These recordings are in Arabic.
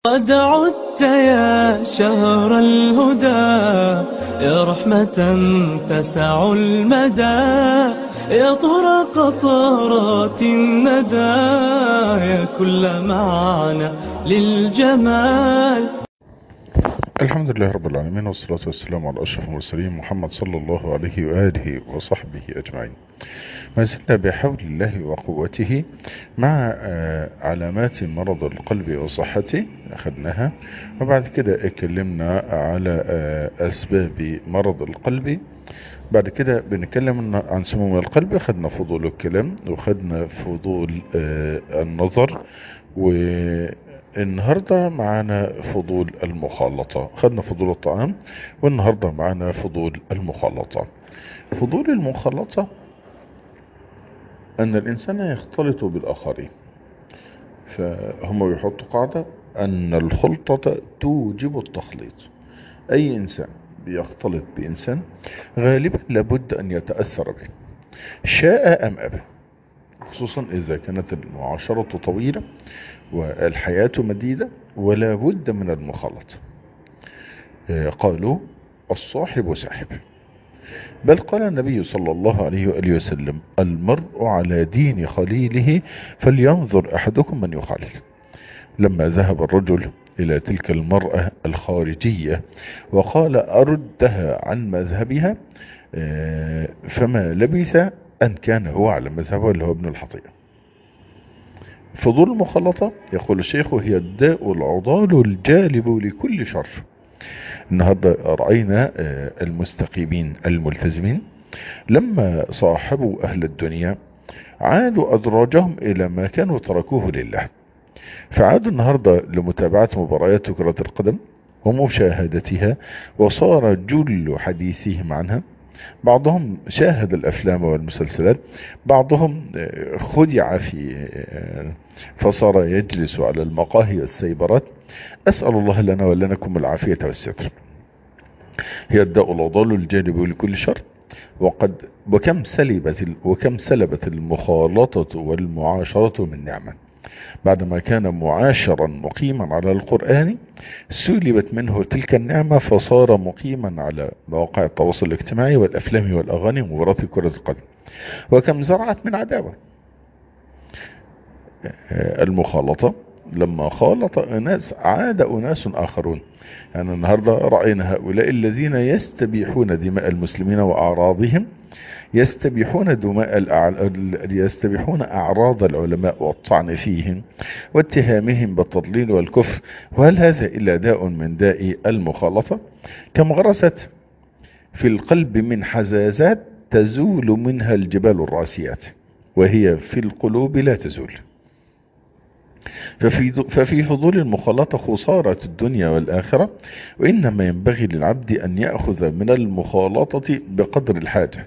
قد عدت يا شهر الهدى، يا رحمة تسع المدى، يا طهر قطرات الندى، يا كل معنى للجمال. الحمد لله رب العالمين، والصلاة والسلام على أشرف المرسلين محمد صلى الله عليه وآله وصحبه أجمعين. ما زلنا بحول الله وقوته مع علامات مرض القلب وصحته أخذناها، وبعد كده اتكلمنا على أسباب مرض القلب. بعد كده بنتكلم عن سموم القلب، خدنا فضول الكلام وخدنا فضول النظر، والنهاردة معنا فضول المخالطة. خدنا فضول الطعام والنهاردة معنا فضول المخالطة. فضول المخالطة أن الإنسان يختلط بالآخرين، فهم يحطوا قاعدة أن الخلطة توجب التخليط. أي إنسان بيختلط بإنسان غالبا لابد أن يتأثر به شاء أم أبى، خصوصا إذا كانت المعاشرة طويلة والحياة مديدة، ولا بد من المخالطة. قالوا الصاحب ساحب، بل قال النبي صلى الله عليه وآله وسلم المرء على دين خليله فلينظر أحدكم من يخالل. لما ذهب الرجل إلى تلك المرأة الخارجية وقال أردها عن مذهبها، فما لبث أن كان هو على مذهبه اللي هو ابن الحطيئة. فضول المخالطة يقول الشيخ هي الداء العضال الجالب لكل شر. النهاردة رأينا المستقيمين الملتزمين لما صاحبوا أهل الدنيا عادوا أدراجهم إلى ما كانوا تركوه لله، فعادوا النهاردة لمتابعة مباريات كرة القدم ومشاهدتها، وصار جل حديثهم عنها. بعضهم شاهد الأفلام والمسلسلات، بعضهم خدع فصار يجلس على المقاهي والسيبرات. أسأل الله لنا ولنكم العافية والستر. هي الداء العضال الجالب لكل شر. وكم سلبت المخالطة والمعاشرة من نعمة. بعدما كان معاشرا مقيما على القرآن سلبت منه تلك النعمة، فصار مقيما على مواقع التواصل الاجتماعي والأفلام والأغاني ومباراة كرة القدم. وكم زرعت من عداوة. المخالطة لما خالط أناس عاد أناس آخرون. يعني النهاردة رأينا هؤلاء الذين يستبيحون دماء المسلمين وأعراضهم، يستبيحون أعراض العلماء والطعن فيهم واتهامهم بالتضليل والكفر. وهل هذا إلا داء من داء المخالطة؟ كم غرست في القلب من حزازات تزول منها الجبال الراسيات، وهي في القلوب لا تزول. ففي فضول المخالطة خسارة الدنيا والآخرة، وإنما ينبغي للعبد أن يأخذ من المخالطة بقدر الحاجة.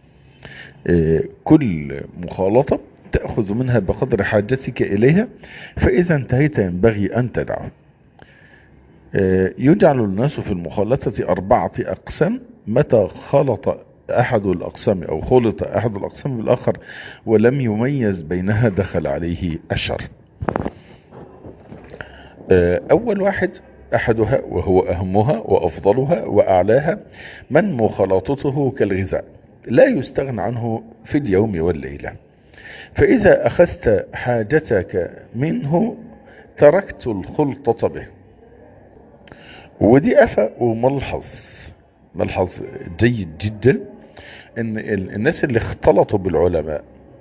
كل مخالطة تأخذ منها بقدر حاجتك إليها، فإذا انتهيت ينبغي أن تدعه. يجعل الناس في المخالطة 4 أقسام. متى خلط أحد الأقسام أو خلط أحد الأقسام بالآخر ولم يميز بينها دخل عليه الشر. أول واحد أحدها وهو أهمها وأفضلها وأعلاها من مخالطته كالغذاء لا يستغنى عنه في اليوم والليلة. فإذا أخذت حاجتك منه تركت الخلطة به. ودي أفة ملحظ جيد جدا، ان الناس اللي اختلطوا بالعلماء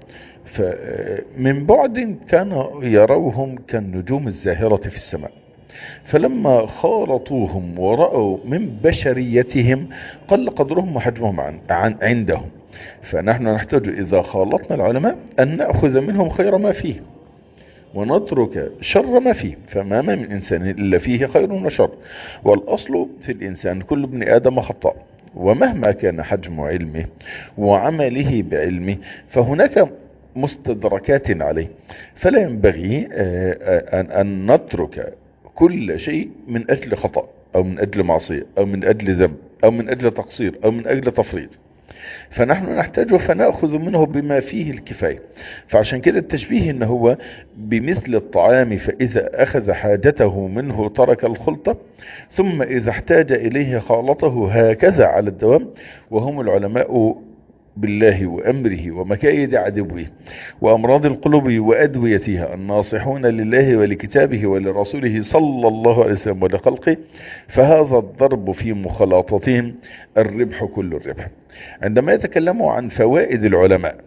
فمن بعد كانوا يروهم كالنجوم الزاهرة في السماء، فلما خالطوهم ورأوا من بشريتهم قل قدرهم وحجمهم عندهم. فنحن نحتاج إذا خالطنا العلماء أن نأخذ منهم خير ما فيه ونترك شر ما فيه، فما من إنسان إلا فيه خير وشر، والأصل في الإنسان كل ابن آدم خطاء، ومهما كان حجم علمه وعمله بعلمه فهناك مستدركات عليه. فلا ينبغي أن نترك كل شيء من أجل خطأ أو من أجل معصية أو من أجل ذنب أو من أجل تقصير أو من أجل تفريط. فنحن نحتاجه فنأخذ منه بما فيه الكفاية. فعشان كده التشبيه ان هو بمثل الطعام، فإذا أخذ حاجته منه ترك الخلطة، ثم إذا احتاج إليه خالطه، هكذا على الدوام. وهم العلماء بالله وأمره ومكايد عدوه وأمراض القلوب وأدويتها، الناصحون لله ولكتابه ولرسوله صلى الله عليه وسلم ولخلقه، فهذا الضرب في مخالطتهم الربح كل الربح. عندما يتكلموا عن فوائد العلماء،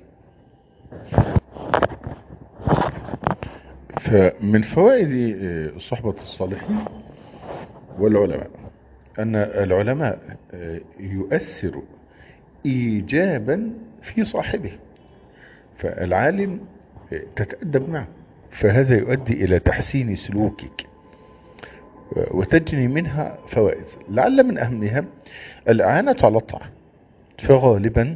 فمن فوائد صحبة الصالحين والعلماء أن العلماء يؤثر إيجابا في صاحبه، فالعالم تتأدب معه، فهذا يؤدي إلى تحسين سلوكك وتجني منها فوائد. لعل من أهمها الإعانة على الطاعة. فغالبا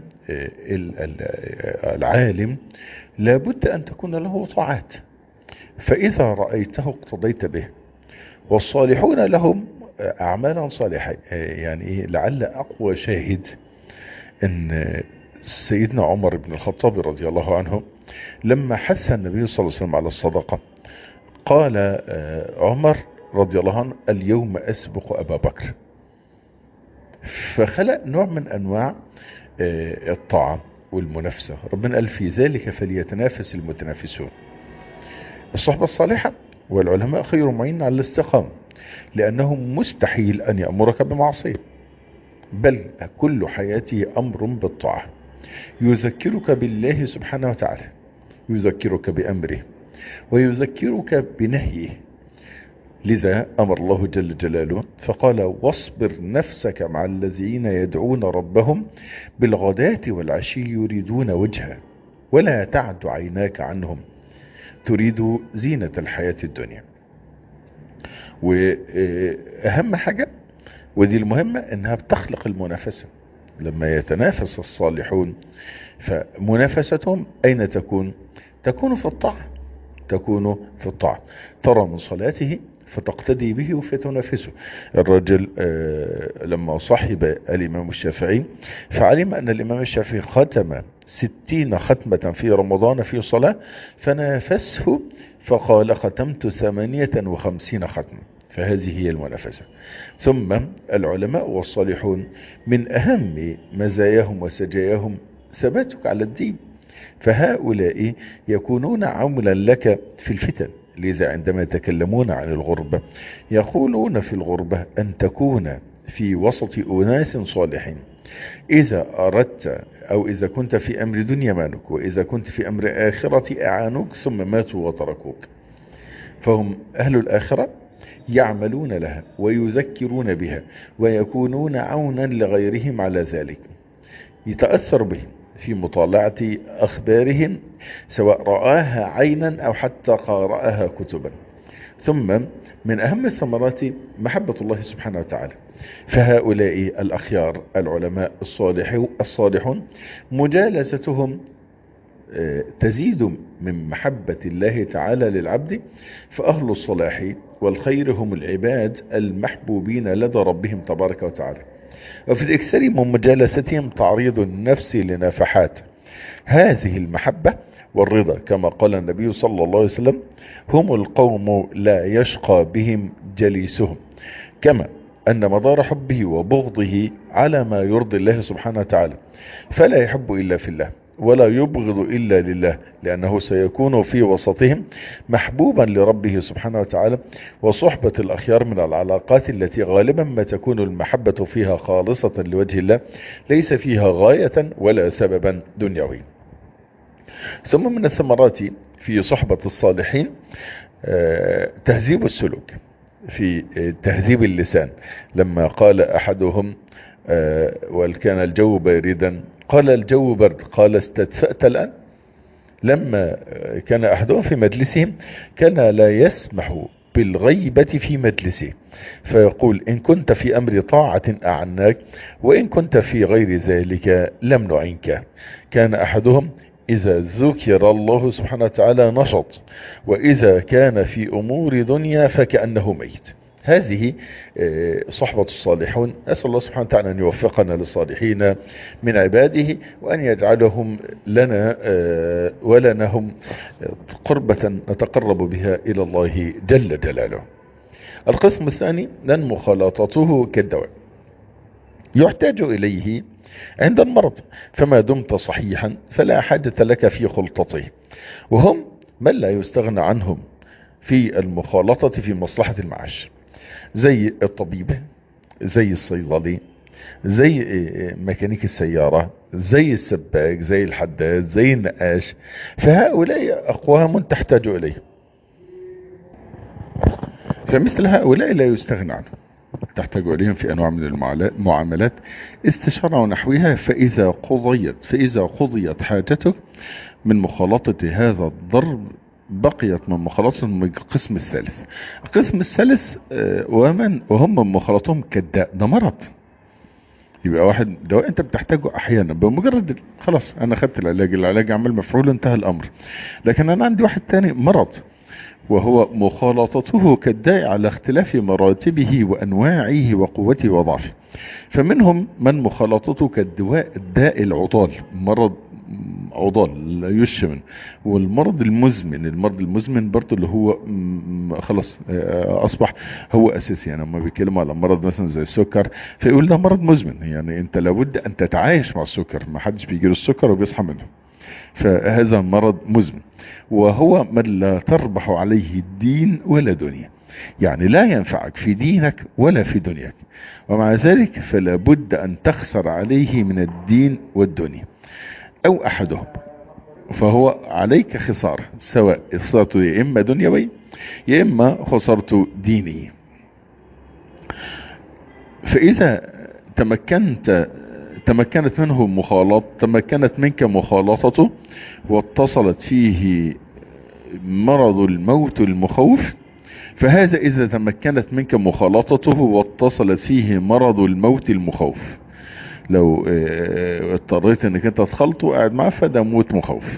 العالم لابد أن تكون له طاعات، فإذا رأيته اقتضيت به. والصالحون لهم أعمالا صالحة. يعني لعل أقوى شاهد أن سيدنا عمر بن الخطاب رضي الله عنه لما حث النبي صلى الله عليه وسلم على الصدقة، قال عمر رضي الله عنه: اليوم أسبق أبا بكر. فخلق نوع من أنواع الطاعة والمنافسة. ربنا قال: في ذلك فليتنافس المتنافسون. الصحبة الصالحة والعلماء خير معين على الاستقامة، لأنه مستحيل أن يأمرك بمعصية، بل كل حياته أمر بالطاعة. يذكرك بالله سبحانه وتعالى، يذكرك بأمره ويذكرك بنهيه. لذا أمر الله جل جلاله فقال: واصبر نفسك مع الذين يدعون ربهم بالغداة والعشي يريدون وجهه ولا تعد عيناك عنهم تريد زينة الحياة الدنيا. وأهم حاجة ودي المهمة انها بتخلق المنافسة. لما يتنافس الصالحون فمنافستهم اين تكون؟ تكون في الطاعة، تكون في الطاعة. ترى من صلاته فتقتدي به فتنافسه. الرجل لما صحب الامام الشافعي فعلم ان الامام الشافعي ختم 60 ختمة في رمضان في صلاة، فنافسه فقال: ختمت 58 ختمة. فهذه هي المنافسة. ثم العلماء والصالحون من أهم مزاياهم وسجاياهم ثباتك على الدين، فهؤلاء يكونون عونا لك في الفتن. لذا عندما يتكلمون عن الغربة يقولون في الغربة أن تكون في وسط أناس صالحين. إذا أردت أو إذا كنت في أمر دنيا مانك، وإذا كنت في أمر آخرة أعانوك ثم ماتوا وتركوك. فهم أهل الآخرة يعملون لها ويذكرون بها ويكونون عونا لغيرهم على ذلك، يتأثر بهم في مطالعة أخبارهم سواء رآها عينا أو حتى قرأها كتبا. ثم من أهم الثمرات محبة الله سبحانه وتعالى. فهؤلاء الأخيار العلماء الصالحون مجالستهم تزيد من محبة الله تعالى للعبد. فأهل الصلاح والخير هم العباد المحبوبين لدى ربهم تبارك وتعالى. وفي الإكثار من مجالستهم تعريض النفس لنفحات هذه المحبة والرضا، كما قال النبي صلى الله عليه وسلم: هم القوم لا يشقى بهم جليسهم. كما أن مدار حبه وبغضه على ما يرضي الله سبحانه وتعالى، فلا يحب إلا في الله ولا يبغض إلا لله، لأنه سيكون في وسطهم محبوبا لربه سبحانه وتعالى. وصحبة الأخيار من العلاقات التي غالبا ما تكون المحبة فيها خالصة لوجه الله، ليس فيها غاية ولا سببا دنيوي. ثم من الثمرات في صحبة الصالحين تهذيب السلوك، في تهذيب اللسان. لما قال أحدهم: وكان الجو باردا، قال: الجو برد. قال: استدفأت الآن؟ لما كان أحدهم في مجلسهم كان لا يسمح بالغيبة في مجلسه، فيقول: إن كنت في أمر طاعة أعناك، وإن كنت في غير ذلك لم نعنك. كان أحدهم إذا ذكر الله سبحانه وتعالى نشط، وإذا كان في أمور دنيا فكأنه ميت. هذه صحبة الصالحون. أسأل الله سبحانه وتعالى أن يوفقنا للصالحين من عباده، وأن يجعلهم لنا ولنهم قربة نتقرب بها إلى الله جل جلاله. القسم الثاني لن مخالطته كالدواء، يحتاج إليه عند المرض، فما دمت صحيحا فلا حاجة لك في خلطته، وهم من لا يستغنى عنهم في المخالطة في مصلحة المعاش، زي الطبيب، زي الصيدلي، زي ميكانيك السيارة، زي السباك، زي الحداد، زي النقاش. فهؤلاء أقوام تحتاج إليه، فمثل هؤلاء لا يستغنى عنهم، تحتاج إليهم في أنواع من المعاملات، استشارة ونحوها. فإذا قضيت حاجتك من مخالطة هذا الضرب، بقيت من مخالطة من القسم الثالث. القسم الثالث وهم من مخالطتهم كالداء، ده مرض. يبقى واحد دواء انت بتحتاجه احيانا، بمجرد خلاص انا خدت العلاج عمل مفعول، انتهى الامر. لكن انا عندي واحد تاني مرض، وهو مخالطته كالداء على اختلاف مراتبه وانواعه وقوته وضعفه. فمنهم من مخالطته كالدواء الداء العضال، مرض عضال لا يشمن، والمرض المزمن برضه اللي هو خلاص اصبح هو اساسي. يعني لما بيتكلموا على مرض مثلا زي السكر فيقول ده مرض مزمن، يعني انت لابد ان تتعايش مع السكر، ما حدش بيجيله السكر وبيصحى منه، فهذا مرض مزمن. وهو من لا تربح عليه الدين ولا دنيا، يعني لا ينفعك في دينك ولا في دنياك، ومع ذلك فلا بد ان تخسر عليه من الدين والدنيا او احدهم، فهو عليك خسارة، سواء خسارته يا اما دنيوي يا اما خسارته ديني. فاذا تمكنت منك مخالطته، واتصلت فيه مرض الموت المخوف، فهذا اذا تمكنت منك مخالطته واتصلت فيه مرض الموت المخوف. لو اضطريت انك انت تخلطه قاعد معاه فده موت مخوف.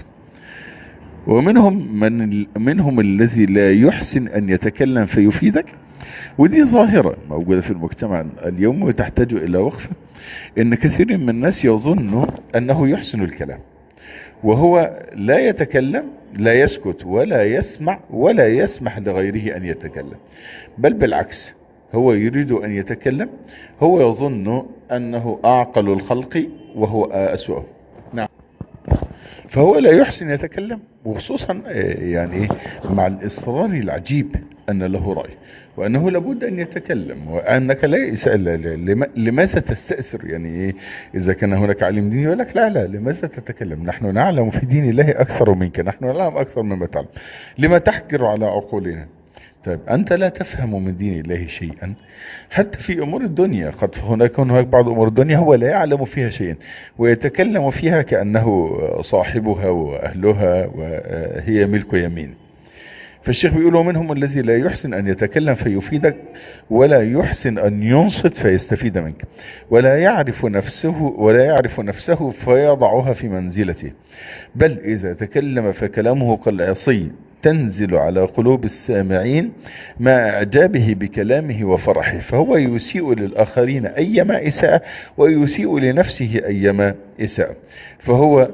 ومنهم الذي لا يحسن ان يتكلم فيفيدك، ودي ظاهرة موجودة في المجتمع اليوم وتحتاج الى وقفة. ان كثير من الناس يظن انه يحسن الكلام، وهو لا يتكلم، لا يسكت ولا يسمع ولا يسمح لغيره ان يتكلم، بل بالعكس هو يريد ان يتكلم. هو يظن انه اعقل الخلق وهو اسوأهم. نعم، فهو لا يحسن يتكلم، وخصوصا يعني مع الاصرار العجيب ان له رأي، وانه لابد ان يتكلم، وانك لا يسأل لماذا تستأثر. يعني اذا كان هناك عالم ديني يقول لك لا لماذا تتكلم، نحن نعلم في دين الله اكثر منك، نحن نعلم اكثر مما تعلم، لما تحجر على عقولنا. طيب أنت لا تفهم من دين الله شيئا، حتى في أمور الدنيا قد هناك بعض أمور الدنيا هو لا يعلم فيها شيئا، ويتكلم فيها كأنه صاحبها وأهلها وهي ملك يمين. فالشيخ بيقول منهم الذي لا يحسن أن يتكلم فيفيدك، ولا يحسن أن ينصت فيستفيد منك، ولا يعرف نفسه فيضعها في منزلته، بل إذا تكلم فكلامه كالعصي تنزل على قلوب السامعين مع إعجابه بكلامه وفرحه، فهو يسيء للآخرين أيما إساءة ويسيء لنفسه أيما إساءة. فهو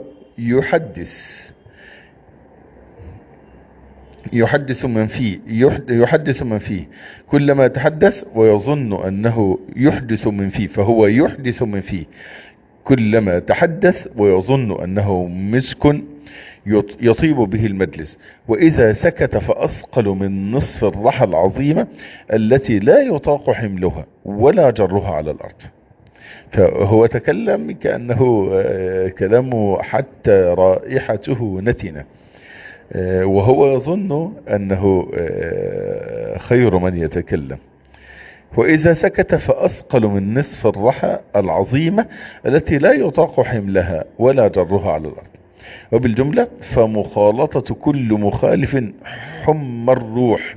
يحدث من فيه كلما تحدث ويظن أنه يحدث من فيه، فهو يحدث من فيه كلما تحدث ويظن أنه مسك يطيب به المجلس، وإذا سكت فأثقل من نصف الرحى العظيمة التي لا يطاق حملها ولا جرها على الأرض. فهو تكلم كأنه كلامه حتى رائحته نتنة، وهو يظن أنه خير من يتكلم. وإذا سكت فأثقل من نصف الرحى العظيمة التي لا يطاق حملها ولا جرها على الأرض. وبالجملة فمخالطة كل مخالف حمى الروح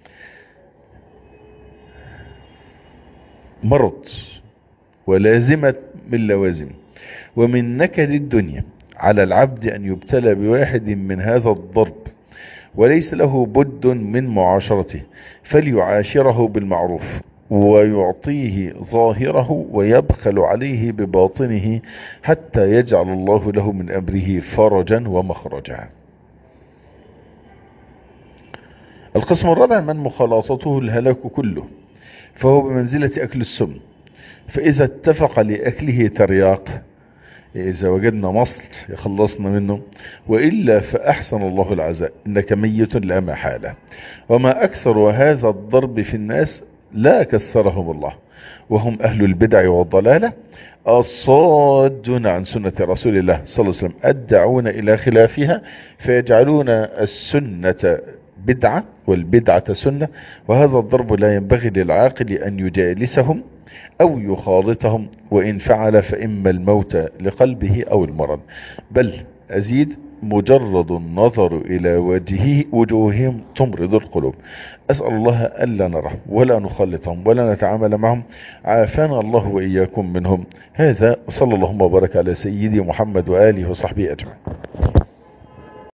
مرض ولازمة من لوازم، ومن نكد الدنيا على العبد أن يبتلى بواحد من هذا الضرب، وليس له بد من معاشرته، فليعاشره بالمعروف ويعطيه ظاهره ويبخل عليه بباطنه حتى يجعل الله له من أمره فرجا ومخرجا. القسم الرابع: من مخالطته الهلاك كله، فهو بمنزلة أكل السم، فإذا اتفق لأكله ترياق، إذا وجدنا مصل يخلصنا منه، وإلا فأحسن الله العزاء، إنك ميت لا محالة. وما أكثر هذا الضرب في الناس لا كثرهم الله، وهم أهل البدع والضلالة الصادون عن سنة رسول الله صلى الله عليه وسلم، الدعون إلى خلافها، فيجعلون السنة بدعة والبدعة سنة. وهذا الضرب لا ينبغي للعاقل أن يجالسهم أو يخالطهم، وإن فعل فإما الموت لقلبه أو المرض. بل أزيد: مجرد النظر إلى وجوههم تمرض القلوب. أسأل الله ألا نرى ولا نخلطهم ولا نتعامل معهم، عافانا الله وإياكم منهم. هذا وصلى اللهم وبارك على سيدي محمد وآله وصحبه أجمعين.